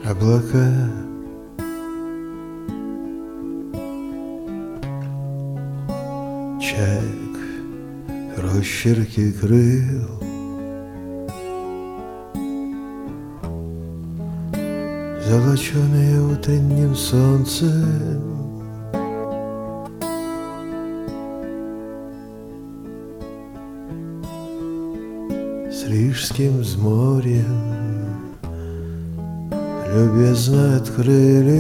облака. Чаек, росчерки крыл, золоченые утренним солнцем. С рижским взморьем любезно открыли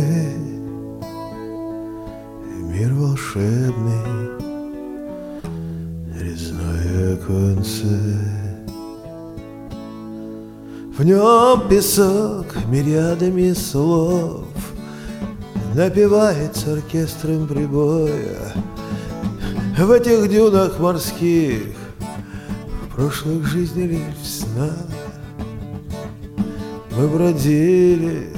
мир волшебный, резное оконце. В нем песок мириадами слов напевается оркестром прибоя. В этих дюнах морских в прошлых жизней лишь в снах мы бродили,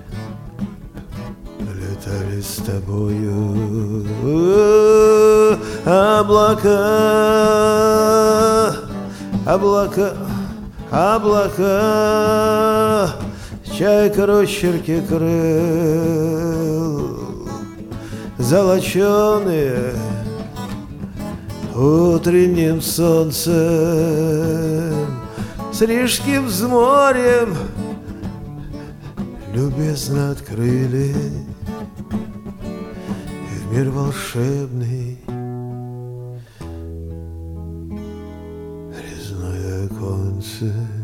летали с тобою. Облака, облака, облака, чайка росчерки крыл, золоченые утренним солнцем. С рижским взморьем любезно открыли в мир волшебный, резное оконце.